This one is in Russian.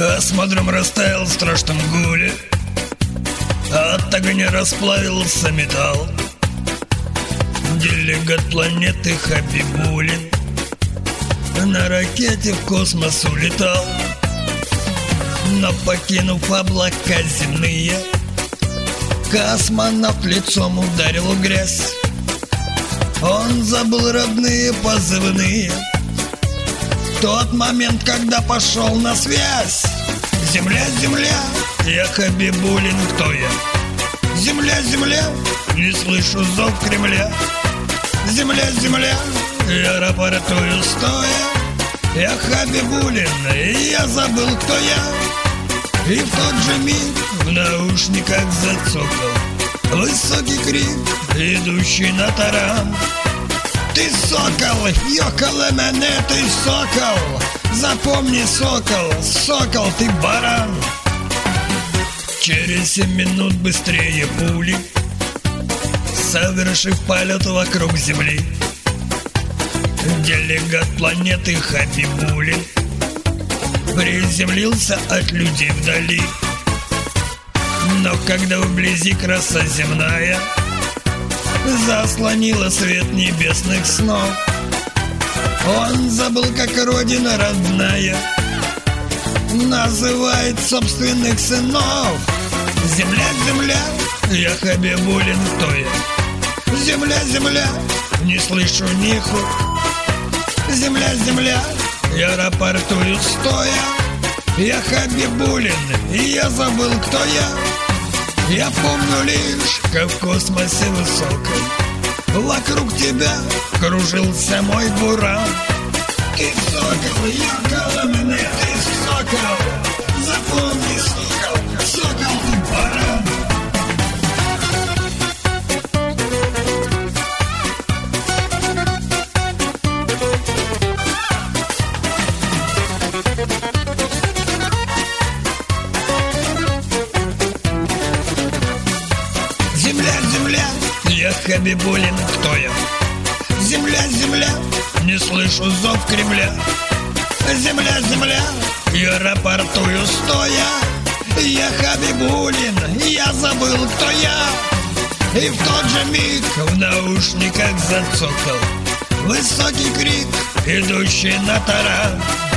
Космодром растаял в страшном гуле, от огня расплавился металл. Делегат планеты Хабибулин на ракете в космос улетал. Но покинув облака земные, космонавт лицом ударил в грязь. Он забыл родные позывные в тот момент, когда пошел на связь. Земля, земля, я Хабибулин, кто я? Земля, земля, не слышу зов Кремля. Земля, земля, я рапортую стоя. Я Хабибулин, и я забыл, кто я. И в тот же миг в наушниках зацокал высокий крик, идущий на таран. Ты сокол, ёкало мене, ты сокол. Запомни, сокол, сокол, ты баран. Через 7 минут быстрее пули, совершив полет вокруг Земли, делегат планеты Хабибулин приземлился от людей вдали. Но когда вблизи краса земная заслонила свет небесных снов, он забыл, как родина родная называет собственных сынов. Земля, земля, я Хабибулин, кто я? Земля, земля, не слышу ниху. Земля, земля, я рапортую стоя. Я Хабибулин, и я забыл, кто я. Я помню лишь, как в космосе высоком вокруг тебя кружился мой буран. Ты сокол, ёкало мене, ты сокол. Запомни, сокол, сокол, ты баран. Земля, земля, я Хабибулин, кто я? Земля, земля, не слышу зов Кремля. Земля, земля, я рапортую стоя. Я Хабибулин, я забыл, кто я. И в тот же миг в наушниках зацокал высокий крик, идущий на таран.